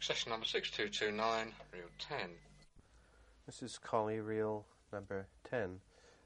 Session number 6229, reel 10. This is Collie, reel number 10.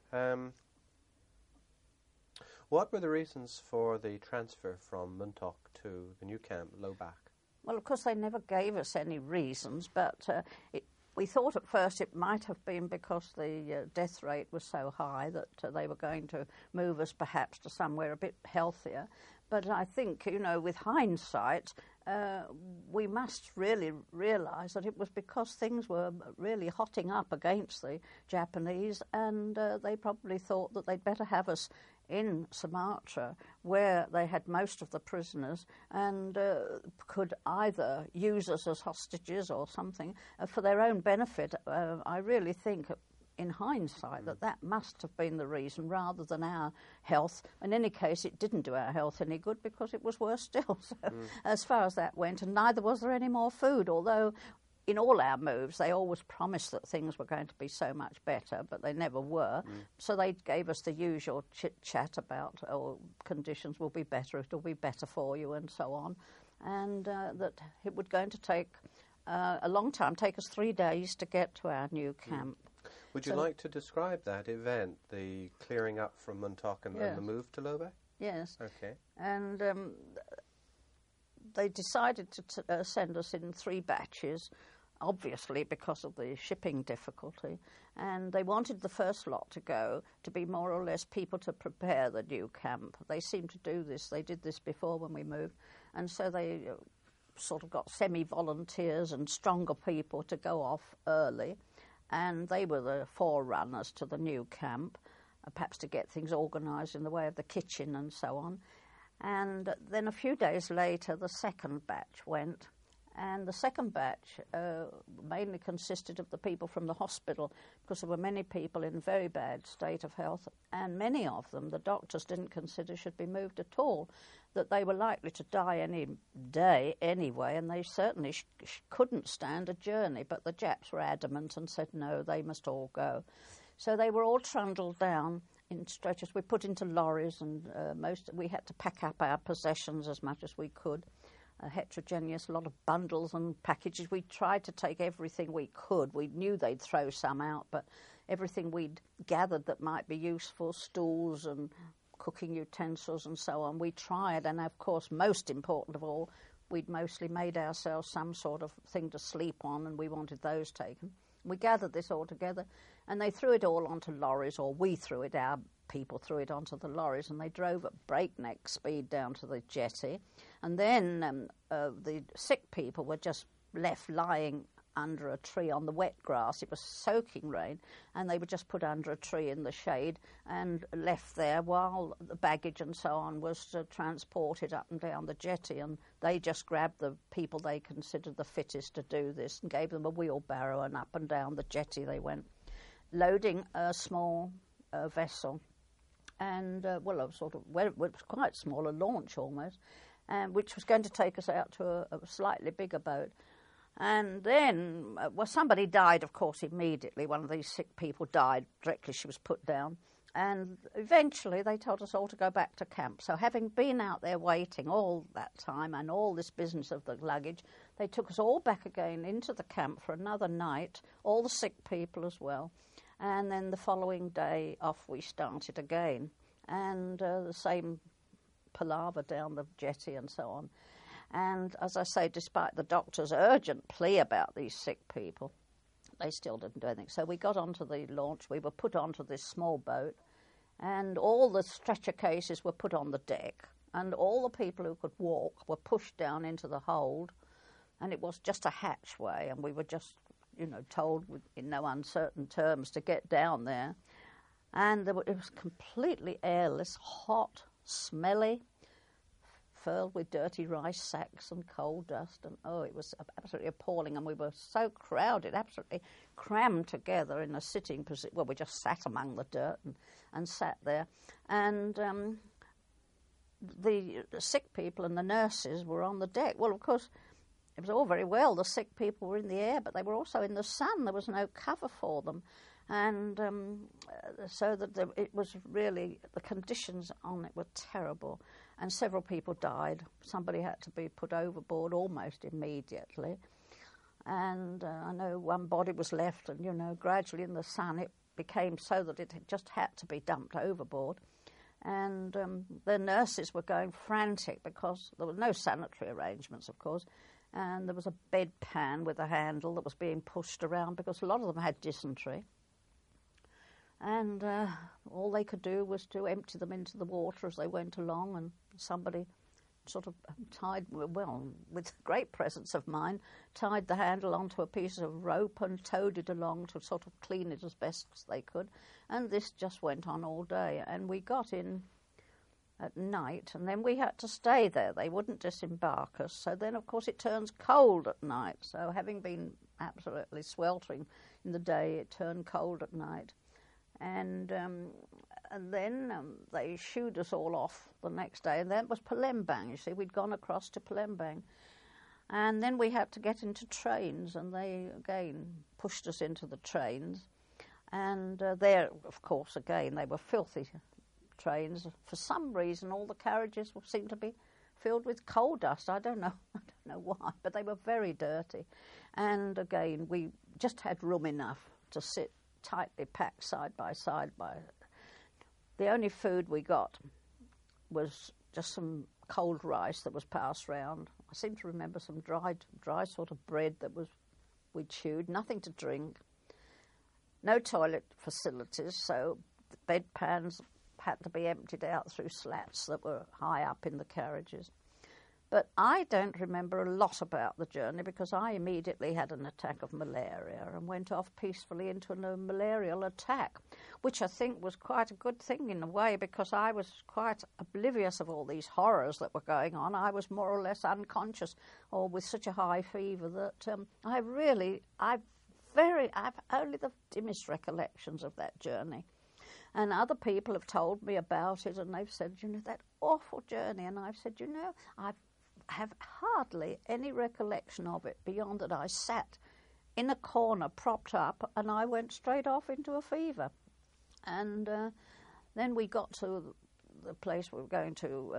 What were the reasons for the transfer from Muntok to the new camp, Lobach? Well, of course, they never gave us any reasons, but we thought at first it might have been because the death rate was so high that they were going to move us perhaps to somewhere a bit healthier. But I think, you know, with hindsight, we must really realise that it was because things were really hotting up against the Japanese, and they probably thought that they'd better have us in Sumatra, where they had most of the prisoners, and could either use us as hostages or something for their own benefit. I really think, in hindsight, that must have been the reason rather than our health. In any case, it didn't do our health any good because it was worse still, so, as far as that went, and neither was there any more food, although in all our moves they always promised that things were going to be so much better, but they never were. So they gave us the usual chit-chat about, oh, conditions will be better, it'll be better for you, and so on, and that it would going to take a long time, take us 3 days to get to our new camp. Would you like to describe that event, the clearing up from Muntok and the move to Lobach? Yes. Okay. And they decided to send us in 3 batches, obviously because of the shipping difficulty. And they wanted the first lot to go to be more or less people to prepare the new camp. They seemed to do this. They did this before when we moved. And so they sort of got semi-volunteers and stronger people to go off early. And they were the forerunners to the new camp, perhaps to get things organised in the way of the kitchen and so on. And then a few days later, the second batch went. And the second batch mainly consisted of the people from the hospital, because there were many people in very bad state of health, and many of them the doctors didn't consider should be moved at all, that they were likely to die any day anyway, and they certainly couldn't stand a journey. But the Japs were adamant and said no, they must all go. So they were all trundled down in stretchers. We put into lorries, and we had to pack up our possessions as much as we could. Heterogeneous, a lot of bundles and packages. We tried to take everything we could. We knew they'd throw some out, but everything we'd gathered that might be useful, stools and cooking utensils and so on, we tried. And of course, most important of all, we'd mostly made ourselves some sort of thing to sleep on, and we wanted those taken. We gathered this all together, and they threw it all onto lorries, or we threw it, our people threw it onto the lorries, and they drove at breakneck speed down to the jetty. And then the sick people were just left lying under a tree on the wet grass. It was soaking rain, and they were just put under a tree in the shade and left there while the baggage and so on was transported up and down the jetty. And they just grabbed the people they considered the fittest to do this and gave them a wheelbarrow, and up and down the jetty they went, loading a small vessel. And, it was quite small, a launch almost, which was going to take us out to a slightly bigger boat. And then, somebody died, of course, immediately. One of these sick people died directly she was put down. And eventually they told us all to go back to camp. So having been out there waiting all that time and all this business of the luggage, they took us all back again into the camp for another night, all the sick people as well. And then the following day, off we started again. And the same palaver down the jetty and so on. And as I say, despite the doctor's urgent plea about these sick people, they still didn't do anything. So we got onto the launch. We were put onto this small boat, and all the stretcher cases were put on the deck, and all the people who could walk were pushed down into the hold. And it was just a hatchway, and we were just, told in no uncertain terms to get down there. And it was completely airless, hot, smelly, filled with dirty rice sacks and coal dust, and it was absolutely appalling. And we were so crowded, absolutely crammed together in a sitting position. Well, we just sat among the dirt and sat there. And the sick people and the nurses were on the deck. Well, of course, it was all very well. The sick people were in the air, but they were also in the sun. There was no cover for them. And so that it was really, the conditions on it were terrible. And several people died. Somebody had to be put overboard almost immediately. And I know one body was left, and, you know, gradually in the sun it became so that it just had to be dumped overboard. And the nurses were going frantic because there were no sanitary arrangements, of course, and there was a bedpan with a handle that was being pushed around because a lot of them had dysentery. And all they could do was to empty them into the water as they went along, and somebody sort of tied, well, with great presence of mind, tied the handle onto a piece of rope and towed it along to sort of clean it as best as they could. And this just went on all day. And we got in at night, and then we had to stay there. They wouldn't disembark us. So then, of course, it turns cold at night. So having been absolutely sweltering in the day, it turned cold at night. And then they shooed us all off the next day, and then it was Palembang. You see, we'd gone across to Palembang. And then we had to get into trains, and they, again, pushed us into the trains. And there, of course, again, they were filthy trains. For some reason, all the carriages seemed to be filled with coal dust. I don't know why, but they were very dirty. And again, we just had room enough to sit tightly packed side by side. The only food we got was just some cold rice that was passed round. I seem to remember some dry sort of bread that we chewed, nothing to drink. No toilet facilities, so the bedpans had to be emptied out through slats that were high up in the carriages. But I don't remember a lot about the journey because I immediately had an attack of malaria and went off peacefully into a malarial attack, which I think was quite a good thing in a way because I was quite oblivious of all these horrors that were going on. I was more or less unconscious or with such a high fever that I've only the dimmest recollections of that journey. And other people have told me about it, and they've said, you know, that awful journey. And I've said, you know, I have hardly any recollection of it beyond that I sat in a corner propped up and I went straight off into a fever. And then we got to the place we were going to,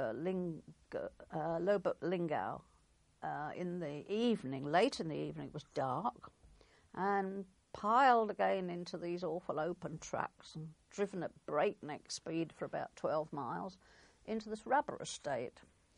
Lubuk Linggau, in the evening. Late in the evening, it was dark, and piled again into these awful open trucks and driven at breakneck speed for about 12 miles into this rubber estate,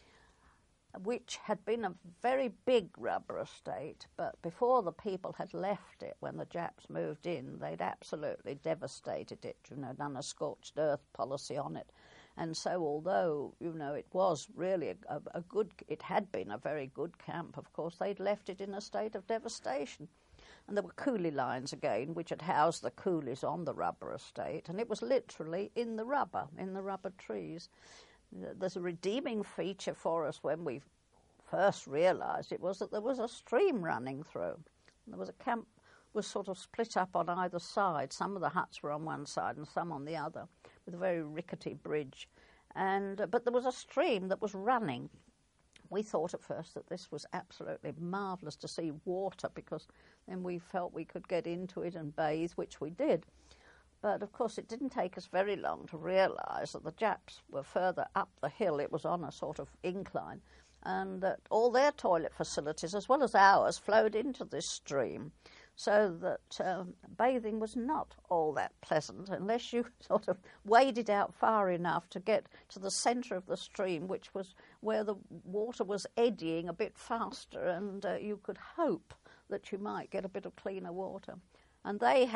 which had been a very big rubber estate, but before the people had left it, when the Japs moved in, they'd absolutely devastated it, you know, done a scorched earth policy on it. And so although, you know, it was really it had been a very good camp, of course, they'd left it in a state of devastation. And there were coolie lines again, which had housed the coolies on the rubber estate, and it was literally in the rubber trees. There's a redeeming feature for us when we first realised it was that there was a stream running through. There was a camp was sort of split up on either side. Some of the huts were on one side and some on the other, with a very rickety bridge. But there was a stream that was running. We thought at first that this was absolutely marvellous to see water, because then we felt we could get into it and bathe, which we did. But, of course, it didn't take us very long to realise that the Japs were further up the hill. It was on a sort of incline, and that all their toilet facilities, as well as ours, flowed into this stream, so that bathing was not all that pleasant unless you sort of waded out far enough to get to the centre of the stream, which was where the water was eddying a bit faster, and you could hope that you might get a bit of cleaner water. And they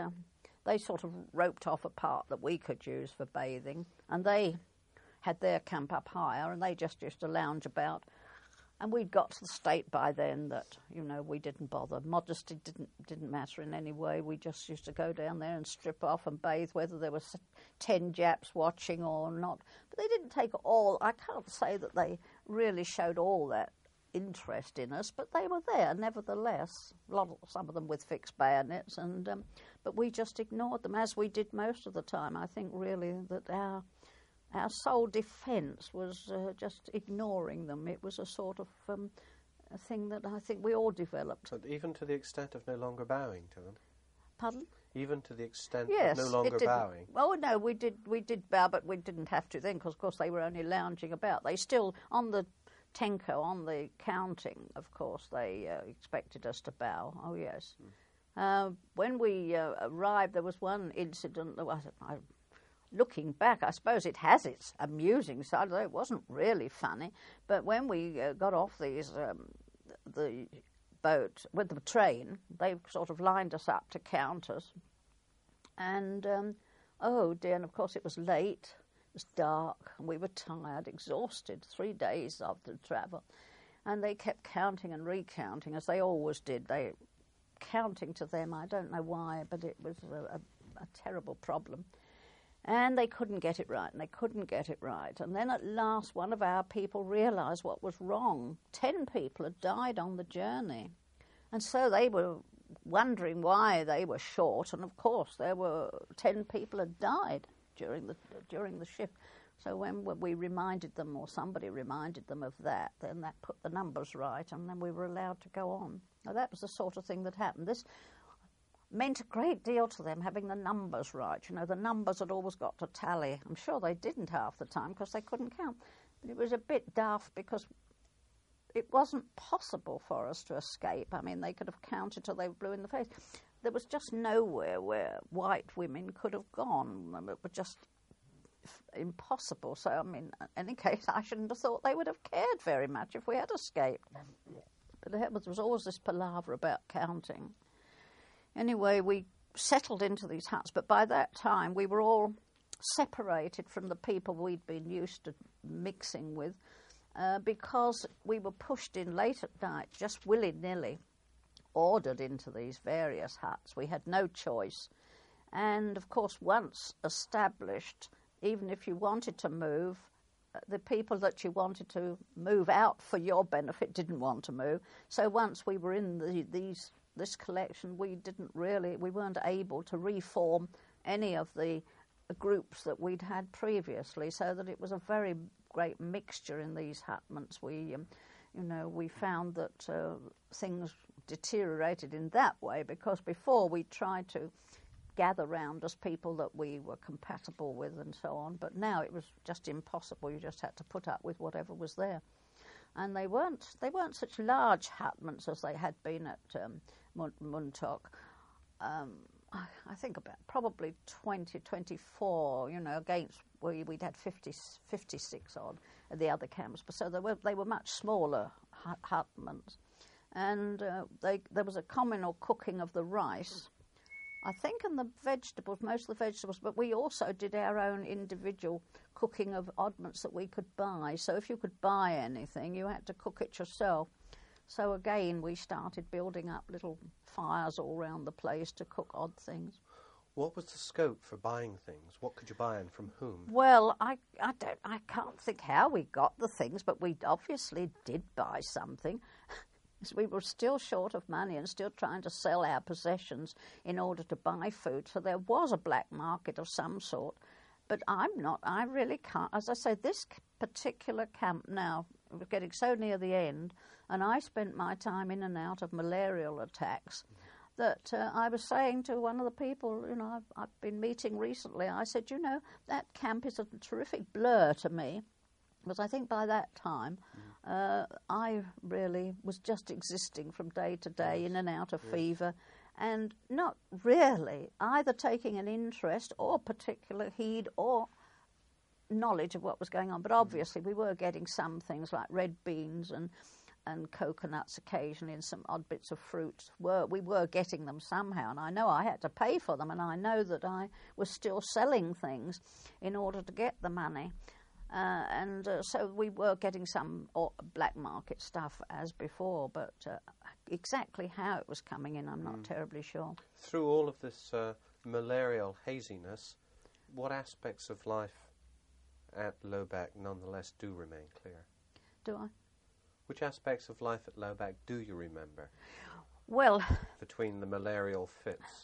sort of roped off a part that we could use for bathing, and they had their camp up higher, and they just used to lounge about. And we'd got to the state by then that, you know, we didn't bother. Modesty didn't matter in any way. We just used to go down there and strip off and bathe, whether there was 10 Japs watching or not. But they didn't take I can't say that they really showed all that interest in us, but they were there nevertheless. Some of them with fixed bayonets, but we just ignored them, as we did most of the time. I think really that our sole defence was just ignoring them. It was a sort of a thing that I think we all developed. But even to the extent of no longer bowing to them? Pardon? Even to the extent yes, of no longer bowing? Oh, no, we did bow, but we didn't have to then, because, of course, they were only lounging about. They still, on the Tenko on the counting, of course, they expected us to bow. Oh, yes. When we arrived, there was one incident that was, looking back, I suppose it has its amusing side, although it wasn't really funny. But when we got off the boat with the train, they sort of lined us up to count us. And, oh dear, and of course it was late, it was dark, and we were tired, exhausted, 3 days after travel. And they kept counting and recounting, as they always did. Counting to them, I don't know why, but it was a terrible problem. And they couldn't get it right, and they couldn't get it right. And then at last, one of our people realised what was wrong. 10 people had died on the journey. And so they were wondering why they were short. And of course, there were 10 people had died during the shift. So when we reminded them, or somebody reminded them of that, then that put the numbers right, and then we were allowed to go on. Now, that was the sort of thing that happened. This meant a great deal to them, having the numbers right. You know, the numbers had always got to tally. I'm sure they didn't half the time because they couldn't count. But it was a bit daft because it wasn't possible for us to escape. I mean, they could have counted till they were blue in the face. There was just nowhere where white women could have gone. It was just impossible. So, I mean, in any case, I shouldn't have thought they would have cared very much if we had escaped. But there was always this palaver about counting. Anyway, we settled into these huts, but by that time we were all separated from the people we'd been used to mixing with because we were pushed in late at night, just willy-nilly, ordered into these various huts. We had no choice. And, of course, once established, even if you wanted to move, the people that you wanted to move out for your benefit didn't want to move. So once we were in this collection, we weren't able to reform any of the groups that we'd had previously, so that it was a very great mixture in these hutments. We found that things deteriorated in that way because before we tried to gather round as people that we were compatible with and so on, but now it was just impossible. You just had to put up with whatever was there. And they weren't such large hutments as they had been at Muntok. I think about probably 20, 24, against we'd had 56 odd at the other camps. But so they were much smaller hutments. And there was a communal cooking of the rice, I think, and the vegetables, most of the vegetables, but we also did our own individual cooking of oddments that we could buy. So if you could buy anything, you had to cook it yourself. So again, we started building up little fires all around the place to cook odd things. What was the scope for buying things? What could you buy and from whom? Well, I can't think how we got the things, but we obviously did buy something. We were still short of money and still trying to sell our possessions in order to buy food. So there was a black market of some sort. But I really can't. As I say, this particular camp now was getting so near the end, and I spent my time in and out of malarial attacks, that I was saying to one of the people, I've been meeting recently, I said, that camp is a terrific blur to me. Because I think by that time, I really was just existing from day to day, in and out of fever, and not really either taking an interest or particular heed or knowledge of what was going on. But obviously we were getting some things like red beans and coconuts occasionally and some odd bits of fruit. We were getting them somehow, and I know I had to pay for them, and I know that I was still selling things in order to get the money. So we were getting some black market stuff as before, but exactly how it was coming in, I'm not terribly sure. Through all of this malarial haziness, what aspects of life at Lobak nonetheless do remain clear? Do I? Which aspects of life at Lobak do you remember? Well, between the malarial fits.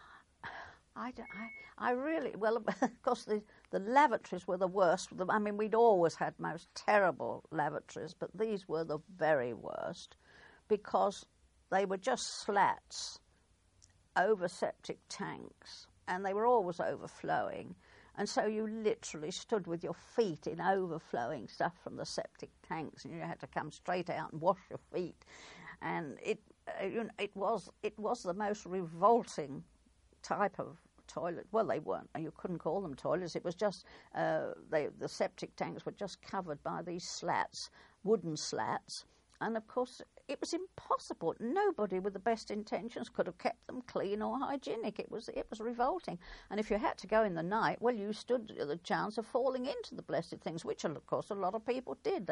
I really, well, of course, the lavatories were the worst. I mean, we'd always had most terrible lavatories, but these were the very worst because they were just slats over septic tanks, and they were always overflowing. And so you literally stood with your feet in overflowing stuff from the septic tanks, and you had to come straight out and wash your feet. And it was the most revolting type of toilet. Well, they weren't. You couldn't call them toilets. It was just the septic tanks were just covered by these slats, wooden slats, and of course it was impossible. Nobody with the best intentions could have kept them clean or hygienic. It was revolting. And if you had to go in the night, well, you stood the chance of falling into the blessed things, which of course a lot of people did.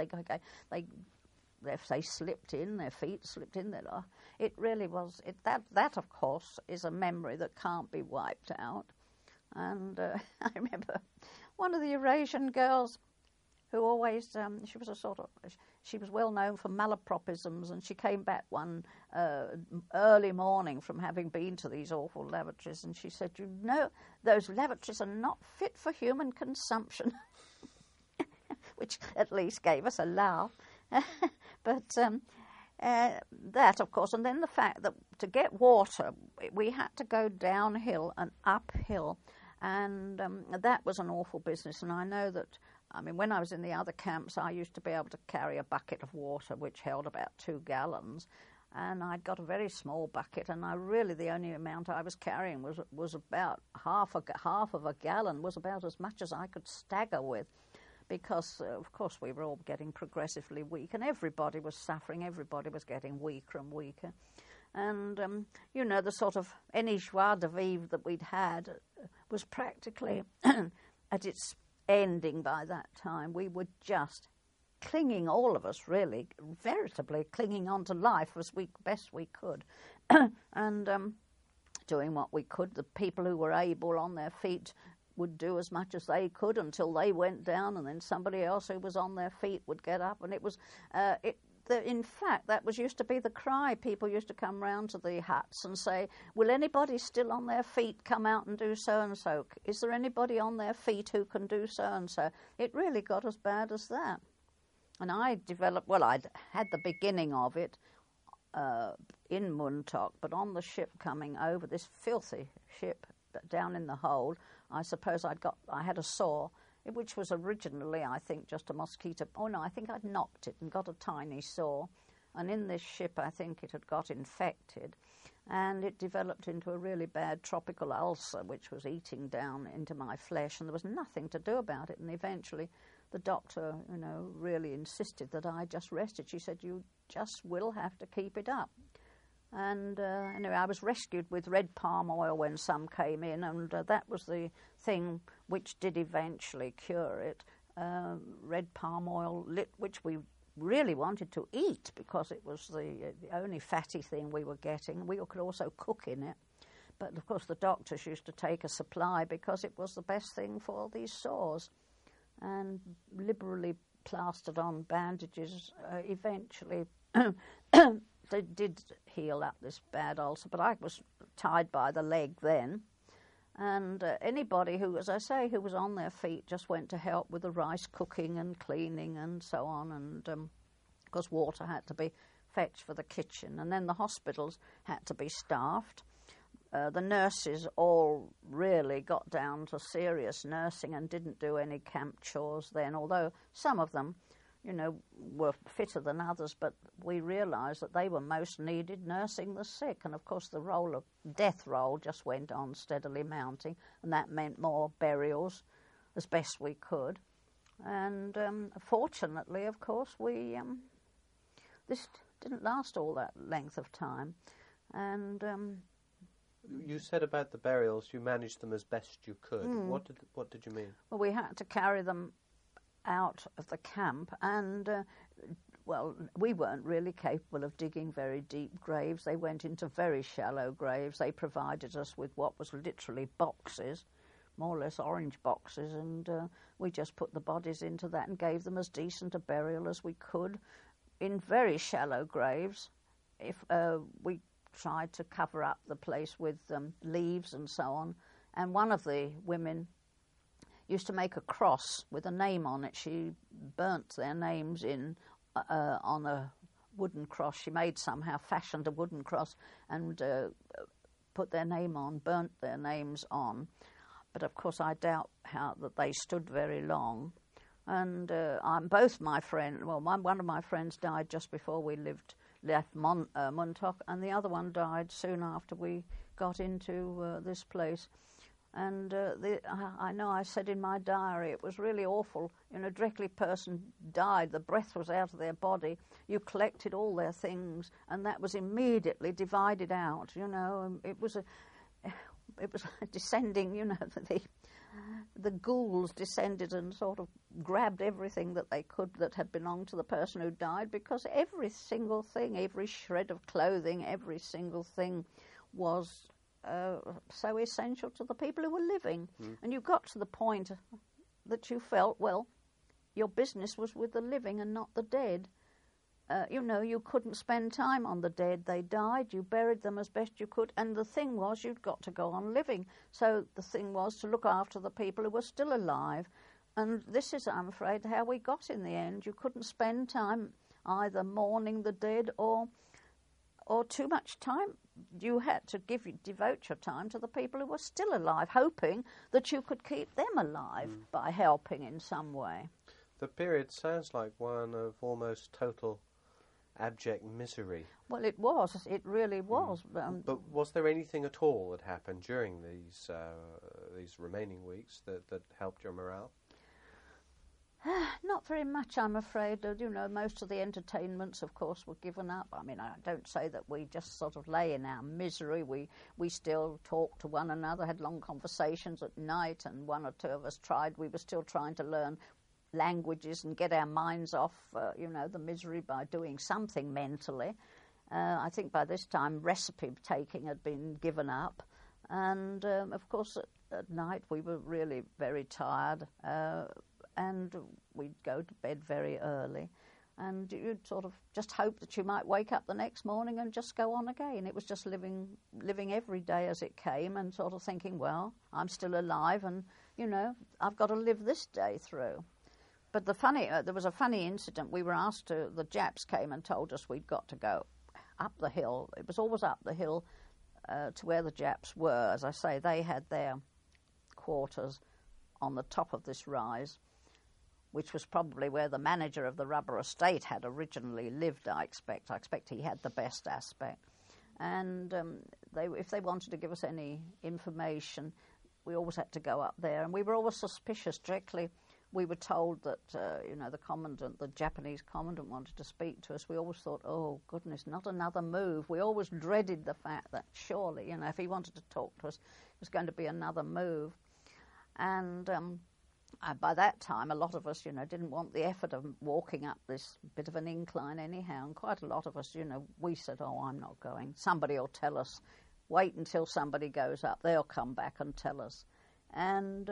If they slipped in, their feet slipped in there. It really was. That, of course, is a memory that can't be wiped out. And I remember one of the Eurasian girls who always, she was well known for malapropisms, and she came back one early morning from having been to these awful lavatories, and she said, "You know, those lavatories are not fit for human consumption," which at least gave us a laugh. But that, of course, and then the fact that to get water, we had to go downhill and uphill, and that was an awful business. And I know that, when I was in the other camps, I used to be able to carry a bucket of water which held about 2 gallons, and I'd got a very small bucket, and the only amount I was carrying was about half of a gallon, was about as much as I could stagger with. Because, of course, we were all getting progressively weak, and everybody was suffering. Everybody was getting weaker and weaker. And, the sort of any joie de vivre that we'd had was practically at its ending by that time. We were just clinging, all of us really, veritably clinging on to life as best we could. And doing what we could. The people who were able on their feet would do as much as they could until they went down, and then somebody else who was on their feet would get up. And it was, in fact, that used to be the cry. People used to come round to the huts and say, "Will anybody still on their feet come out and do so-and-so? Is there anybody on their feet who can do so-and-so?" It really got as bad as that. And I'd had the beginning of it in Muntok, but on the ship coming over, this filthy ship down in the hold, I suppose I had a sore, which was originally, I think, just a mosquito. Oh no, I think I'd knocked it and got a tiny sore. And in this ship, I think it had got infected, and it developed into a really bad tropical ulcer, which was eating down into my flesh, and there was nothing to do about it. And eventually, the doctor, really insisted that I just rested. She said, "You just will have to keep it up." And anyway, I was rescued with red palm oil when some came in, and that was the thing which did eventually cure it. Red palm oil, which we really wanted to eat because it was the only fatty thing we were getting. We could also cook in it. But, of course, the doctors used to take a supply because it was the best thing for these sores. And liberally plastered on bandages, eventually they did heal up this bad ulcer, but I was tied by the leg then. And anybody who, as I say, who was on their feet just went to help with the rice cooking and cleaning and so on. And because water had to be fetched for the kitchen. And then the hospitals had to be staffed. The nurses all really got down to serious nursing and didn't do any camp chores then, although some of them, were fitter than others, but we realised that they were most needed nursing the sick. And, of course, the death roll just went on steadily mounting, and that meant more burials as best we could. And fortunately, of course, this didn't last all that length of time. And you said about the burials, you managed them as best you could. What did you mean? Well, we had to carry them out of the camp, and we weren't really capable of digging very deep graves. They went into very shallow graves. They provided us with what was literally boxes, more or less orange boxes, and we just put the bodies into that and gave them as decent a burial as we could in very shallow graves. If we tried to cover up the place with leaves and so on, and one of the women used to make a cross with a name on it. She burnt their names in on a wooden cross. She fashioned a wooden cross and put their name on, burnt their names on. But of course, I doubt that they stood very long. And both my friends, one of my friends died just before we left Montauk, and the other one died soon after we got into this place. And I know I said in my diary, it was really awful. Directly a person died, the breath was out of their body. You collected all their things, and that was immediately divided out. It was descending. The ghouls descended and sort of grabbed everything that they could that had belonged to the person who died, because every single thing, every shred of clothing, every single thing was so essential to the people who were living. And you got to the point that you felt, well, your business was with the living and not the dead. You couldn't spend time on the dead. They died, you buried them as best you could, and the thing was you'd got to go on living. So the thing was to look after the people who were still alive. And this is, I'm afraid, how we got in the end. You couldn't spend time either mourning the dead or too much time. You had to devote your time to the people who were still alive, hoping that you could keep them alive by helping in some way. The period sounds like one of almost total abject misery. Well, it was. It really was. But was there anything at all that happened during these remaining weeks that helped your morale? Not very much, I'm afraid. Most of the entertainments, of course, were given up. I mean, I don't say that we just sort of lay in our misery. We still talked to one another, had long conversations at night, and one or two of us we were still trying to learn languages and get our minds off, the misery by doing something mentally. I think by this time recipe taking had been given up. And, of course, at night we were really very tired. And we'd go to bed very early, and you'd sort of just hope that you might wake up the next morning and just go on again. It was just living every day as it came, and sort of thinking, well, I'm still alive, and I've got to live this day through. But there was a funny incident. We were asked the Japs came and told us we'd got to go up the hill. It was always up the hill to where the Japs were. As I say, they had their quarters on the top of this rise, which was probably where the manager of the rubber estate had originally lived, I expect. I expect he had the best aspect. And if they wanted to give us any information, we always had to go up there. And we were always suspicious. Directly we were told that, the Japanese commandant wanted to speak to us. We always thought, oh, goodness, not another move. We always dreaded the fact that surely, if he wanted to talk to us, it was going to be another move. And by that time, a lot of us, didn't want the effort of walking up this bit of an incline anyhow. And quite a lot of us, we said, oh, I'm not going. Somebody will tell us. Wait until somebody goes up. They'll come back and tell us. And,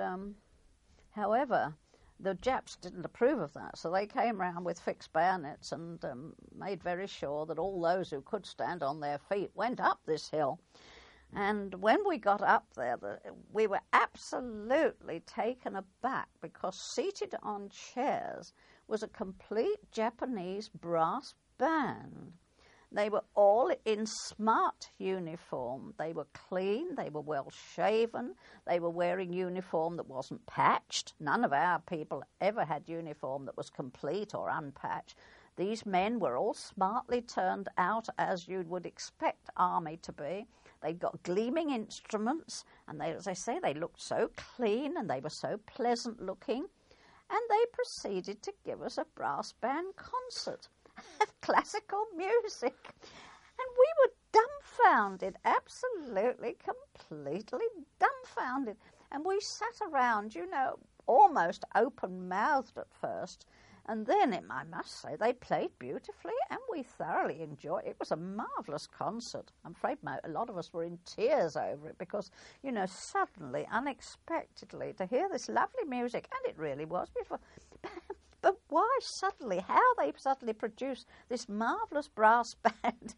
however, the Japs didn't approve of that. So they came round with fixed bayonets and made very sure that all those who could stand on their feet went up this hill. And when we got up there, we were absolutely taken aback, because seated on chairs was a complete Japanese brass band. They were all in smart uniform. They were clean. They were well shaven. They were wearing uniform that wasn't patched. None of our people ever had uniform that was complete or unpatched. These men were all smartly turned out as you would expect army to be. They'd got gleaming instruments, and as I say, they looked so clean and they were so pleasant looking. And they proceeded to give us a brass band concert of classical music. And we were dumbfounded, absolutely, completely dumbfounded. And we sat around, almost open-mouthed at first. And then, I must say, they played beautifully, and we thoroughly enjoyed it. It was a marvellous concert. I'm afraid a lot of us were in tears over it because, suddenly, unexpectedly, to hear this lovely music, and it really was beautiful. But why suddenly, how they suddenly produced this marvellous brass band,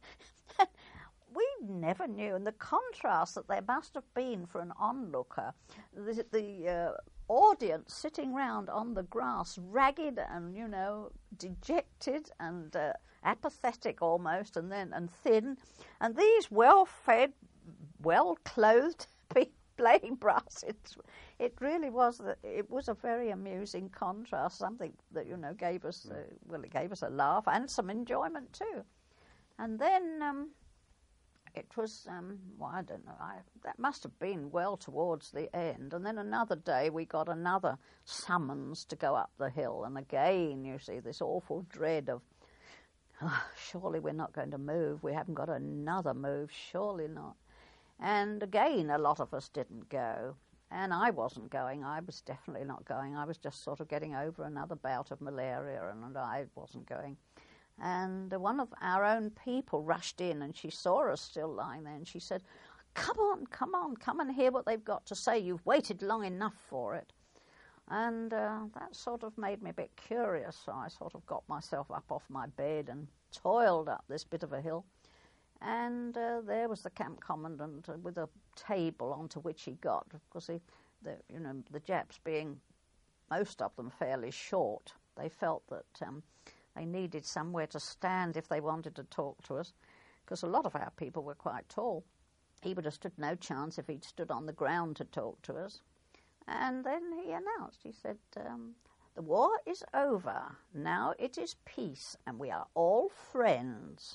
we never knew. And the contrast that there must have been for an onlooker, the audience sitting round on the grass, ragged and, dejected and apathetic almost, and thin, and these well-fed, well-clothed people playing brass. it really was. It was a very amusing contrast, something that, you know, gave us, it gave us a laugh and some enjoyment too. And then it was, well, I don't know, that must have been well towards the end. And then another day we got another summons to go up the hill. And again, you see, this awful dread of, surely we're not going to move. We haven't got another move, surely not. And again, a lot of us didn't go. And I wasn't going. I was definitely not going. I was just sort of getting over another bout of malaria, and I wasn't going. And one of our own people rushed in, and she saw us still lying there, and she said, come on, come and hear what they've got to say. You've waited long enough for it. And that sort of made me a bit curious, so I sort of got myself up off my bed and toiled up this bit of a hill. And there was the camp commandant with a table onto which he got, because the Japs being, most of them, fairly short, they felt that they needed somewhere to stand if they wanted to talk to us, because a lot of our people were quite tall. He would have stood no chance if he'd stood on the ground to talk to us. And then he announced, he said, the war is over. Now it is peace, and we are all friends.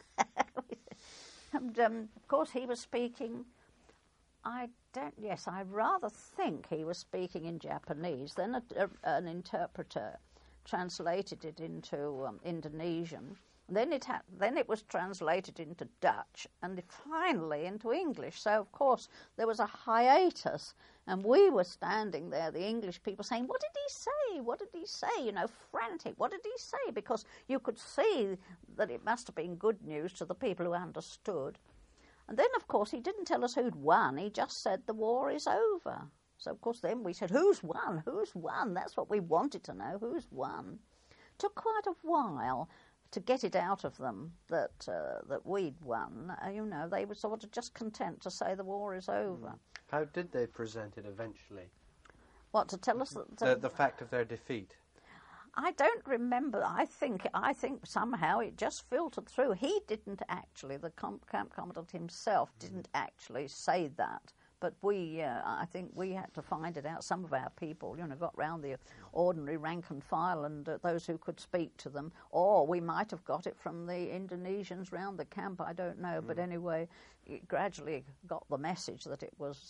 And, of course, he was speaking, I rather think he was speaking in Japanese. Then an interpreter translated it into Indonesian. Then it was translated into Dutch, and finally into English. So, of course, there was a hiatus, and we were standing there, the English people, saying, what did he say? What did he say? You know, frantic. What did he say? Because you could see that it must have been good news to the people who understood. And then, of course, he didn't tell us who'd won. He just said the war is over. So, of course, then we said, who's won? Who's won? That's what we wanted to know, who's won. Took quite a while to get it out of them that we'd won. You know, they were sort of just content to say the war is over. How did they present it eventually? What, to tell us that... The fact of their defeat. I don't remember. I think somehow it just filtered through. He didn't actually, the camp commandant himself didn't actually say that. But I think we had to find it out. Some of our people, you know, got round the ordinary rank and file and those who could speak to them. Or we might have got it from the Indonesians round the camp, I don't know. But anyway, it gradually got the message that it was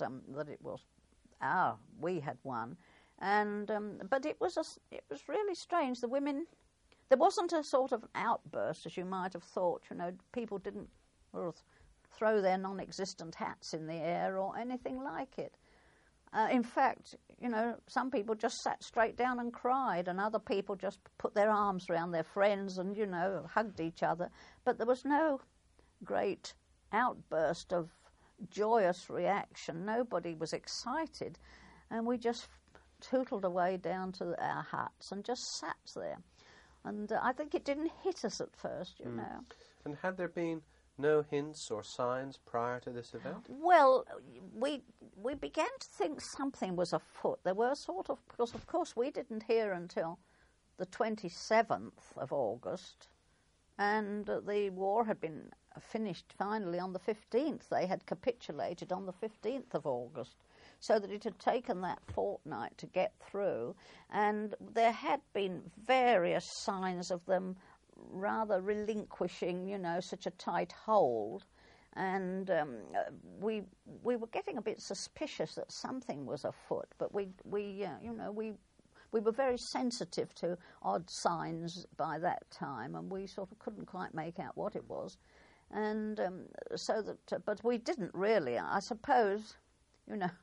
we had won. And but it was really strange. The women, there wasn't a sort of outburst as you might have thought. You know, people didn't throw their non-existent hats in the air or anything like it. In fact, you know, some people just sat straight down and cried, and other people just put their arms around their friends and, you know, hugged each other. But there was no great outburst of joyous reaction. Nobody was excited, and we just tootled away down to our huts and just sat there. And I think it didn't hit us at first, you know. And had there been no hints or signs prior to this event? Well, we began to think something was afoot. There were sort of, because of course we didn't hear until the 27th of August, and the war had been finished finally on the 15th. They had capitulated on the 15th of August, so that it had taken that fortnight to get through, and there had been various signs of them rather relinquishing, you know, such a tight hold, and we were getting a bit suspicious that something was afoot. But we were very sensitive to odd signs by that time, and we sort of couldn't quite make out what it was, and but we didn't really. I suppose, you know,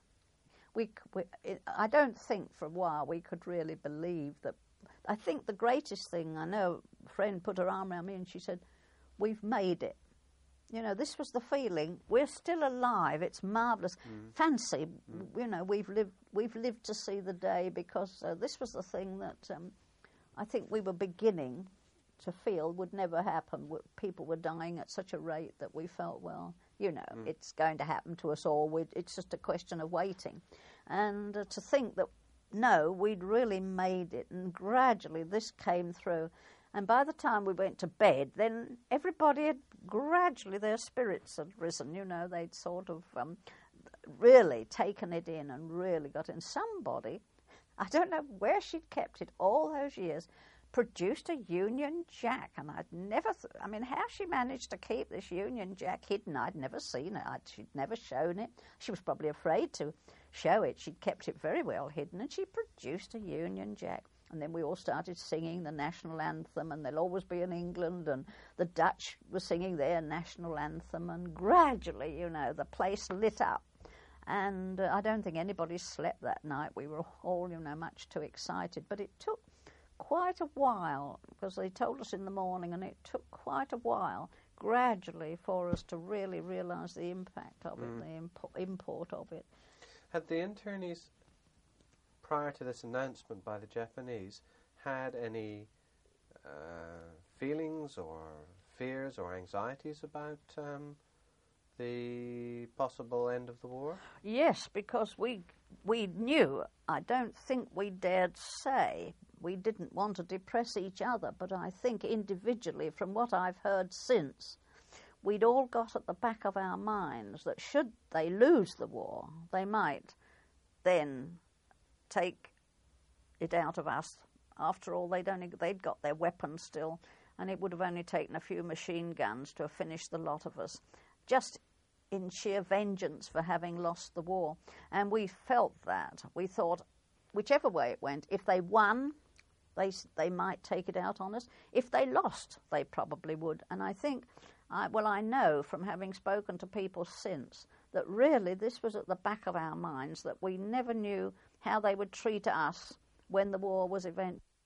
I don't think for a while we could really believe that. I think the greatest thing, I know a friend put her arm around me and she said, we've made it. You know, this was the feeling. We're still alive. It's marvellous. Fancy, you know, we've lived to see the day, because this was the thing that I think we were beginning to feel would never happen. People were dying at such a rate that we felt, well, you know, it's going to happen to us all. It's just a question of waiting. And to think that, no, we'd really made it, and gradually this came through. And by the time we went to bed, then everybody had gradually, their spirits had risen, you know, they'd sort of, really taken it in and really got in. Somebody, I don't know where she'd kept it all those years, produced a Union Jack, and I'd never, how she managed to keep this Union Jack hidden, I'd never seen it. She'd never shown it. She was probably afraid to show it. She'd kept it very well hidden, and she produced a Union Jack. And then we all started singing the national anthem, and There'll Always Be in England, and the Dutch were singing their national anthem, and gradually, the place lit up. And I don't think anybody slept that night. We were all, much too excited. But it took quite a while, because they told us in the morning, and it took quite a while, gradually, for us to really realise the impact of it, the import of it. Had the internees, prior to this announcement by the Japanese, had any feelings or fears or anxieties about the possible end of the war? Yes, because we knew, I don't think we dared say, we didn't want to depress each other, but I think individually, from what I've heard since, we'd all got at the back of our minds that should they lose the war, they might then take it out of us. After all, they'd got their weapons still, and it would have only taken a few machine guns to have finished the lot of us, just in sheer vengeance for having lost the war. And we felt that. We thought, whichever way it went, if they won, they might take it out on us. If they lost, they probably would. And I think, I know from having spoken to people since, that really this was at the back of our minds, that we never knew how they would treat us when the war was eventually